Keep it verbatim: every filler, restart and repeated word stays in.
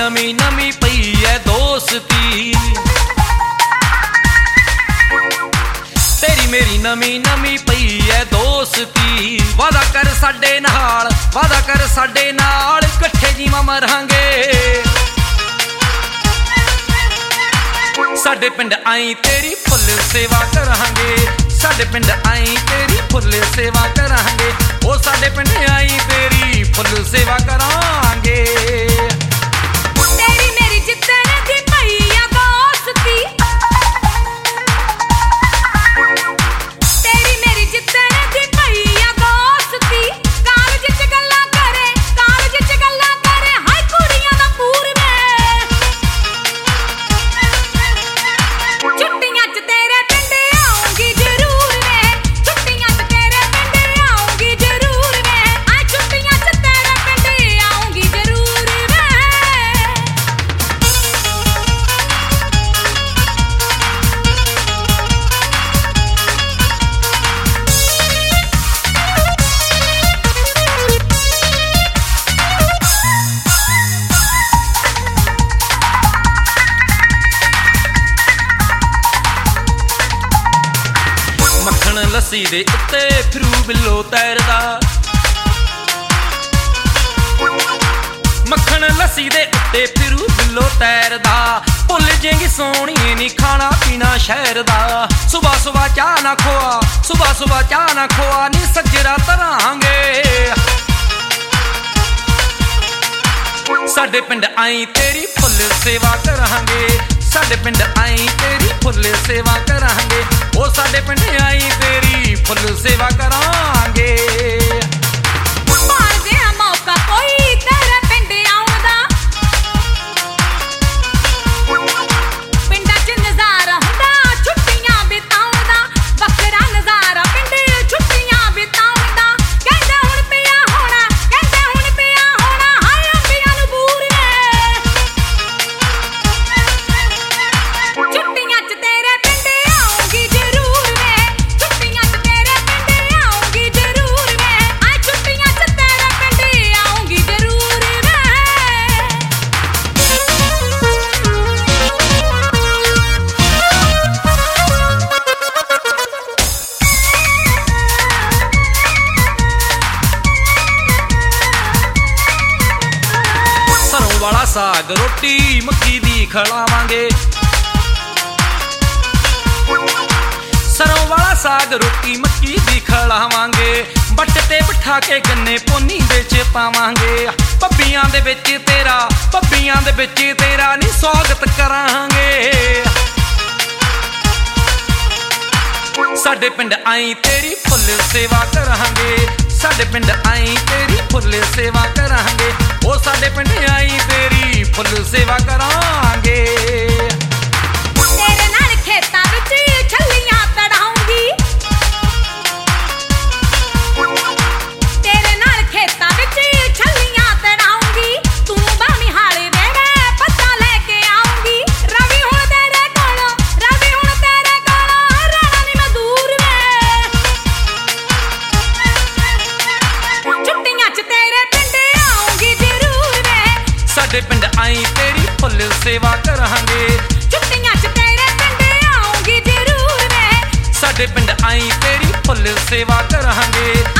नवी नवी पई है दोस्ती, तेरी मेरी नवी नवी पई है दोस्ती। वादा कर साडे नाल, वादा कर साडे नाल, कट्ठे जीवां मरांगे। साडे पिंड आई तेरी फुल सेवा करांगे, साडे पिंड आई तेरी फुल सेवा करांगे। ओ साडे पिंड आई तेरी फुल सेवा करांगे। तेरी मेरी जिद्दन दी पई आ दोस्ती, तेरी मेरी जिद्दन दी पई आ दोस्ती। कालज च गल्लां करे, कालज च गल्लां करे, हाय कुड़ियां दा पूर में। छुट्टियां च तेरे पिंड आऊंगी जरूर मैं, छुट्टियां च तेरे पिंड आऊंगी जरूर मैं। हाय छुट्टियां च तेरे पिंड आऊंगी जरूर मैं। मक्खण लस्सी दे उत्ते फिरू बिल्लो तैरदा, मक्खण लस्सी दे उत्ते फिरू बिल्लो तैरदा। भुल जेंगी सोहणीए नी खाना पीना शहर दा। सुबह सुबह चाह ना खोआ, सुबह सुबह चाह ना खोआ, नी सजरा तरांगे। साडे पिंड आई तेरी फुल सेवा करांगे, साडे पिंड आई तेरी फुल सेवा करांगे। ओ साडे पिंड आई तेरी फुल सेवा करांगे। मार दे मौका कोई तेरे पिंड आउण दा, पिंडां च नज़ारा हुंदा छुट्टियां बिताउण दा। वखरा नज़ारा पिंड छुट्टियां बिताउण दा। कहंदे हुण पिया होना, कहंदे हुण पिया होना, हाय अंबियां नूं बूर ने। छुट्टियां च तेरे पिंड आऊंगी जरूर मैं, छुट्टियां च तेरे पिंड आऊंगी जरूर मैं। हाय छुट्टियां च तेरे पिंड आऊंगी जरूर मैं। सरੋਂ वाला साग रोटी मक्की दी खिलावांगे, सरੋਂ वाला साग रोटी मक्की दी खिलावांगे। बट ते बिठा के गन्ने पोनी दे च पावांगे। पब्बियां दे विच तेरा, पब्बियां दे विच तेरा नी स्वागत करांगे। साडे पिंड आई तेरी फुल सेवा करांगे, साडे पिंड आई तेरी फुल सेवा करांगे। ओ साडे पिंड आई तेरी फुल सेवा करांगे। तेरे नाल खेतां विच छल्लियां तड़ाऊंगी, तेरे नाल खेतां विच छल्लियां तड़ाऊंगी। तू बामी हाले वेड़े पत्ता लेके आऊंगी। रवि हुण तेरे कोलों, रवि हुण तेरे कोलों, रहना नी मैं दूर में। छुट्टियां च तेरे पिंड आऊंगी जरूर मैं, साडे पिंड आई तेरी फुल सेवा करांगे। छुट्टियां च तेरे पिंड आऊंगी जरूर मैं, साडे पिंड आई तेरी फुल सेवा करांगे।